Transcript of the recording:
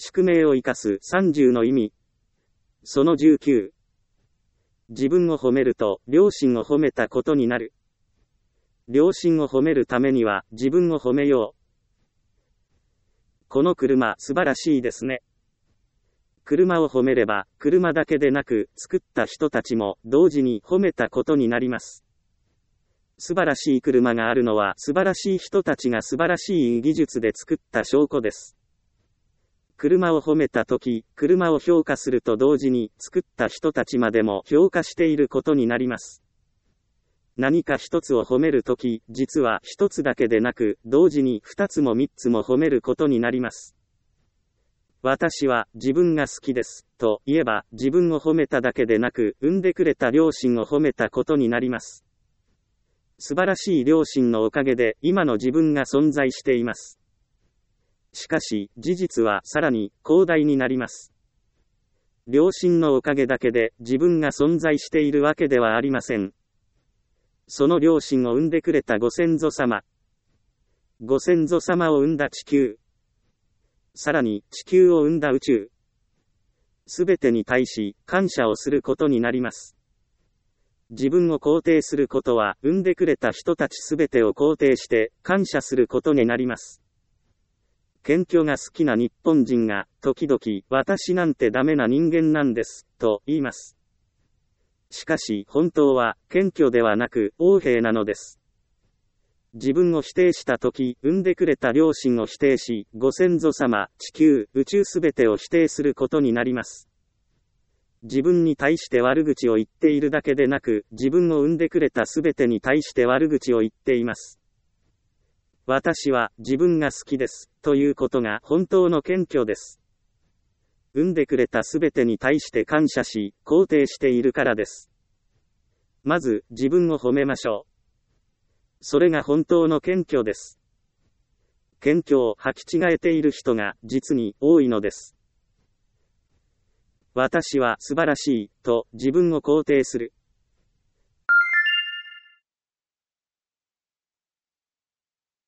宿命を生かす30の意味。その19。自分を褒めると、良心を褒めたことになる。良心を褒めるためには、自分を褒めよう。この車、素晴らしいですね。車を褒めれば、車だけでなく、作った人たちも、同時に褒めたことになります。素晴らしい車があるのは、素晴らしい人たちが素晴らしい技術で作った証拠です。車を褒めたとき、車を評価すると同時に、作った人たちまでも評価していることになります。何か一つを褒めるとき、実は一つだけでなく、同時に二つも三つも褒めることになります。私は自分が好きです、と言えば、自分を褒めただけでなく、産んでくれた両親を褒めたことになります。素晴らしい両親のおかげで、今の自分が存在しています。しかし、事実はさらに広大になります。両親のおかげだけで、自分が存在しているわけではありません。その両親を産んでくれたご先祖様。ご先祖様を生んだ地球。さらに、地球を生んだ宇宙。すべてに対し、感謝をすることになります。自分を肯定することは、生んでくれた人たちすべてを肯定して、感謝することになります。謙虚が好きな日本人が、時々、私なんてダメな人間なんです、と言います。しかし、本当は、謙虚ではなく、横柄なのです。自分を否定したとき、産んでくれた両親を否定し、ご先祖様、地球、宇宙すべてを否定することになります。自分に対して悪口を言っているだけでなく、自分を産んでくれたすべてに対して悪口を言っています。私は自分が好きです、ということが本当の謙虚です。産んでくれたすべてに対して感謝し、肯定しているからです。まず、自分を褒めましょう。それが本当の謙虚です。謙虚を履き違えている人が実に多いのです。私は素晴らしいと自分を肯定する。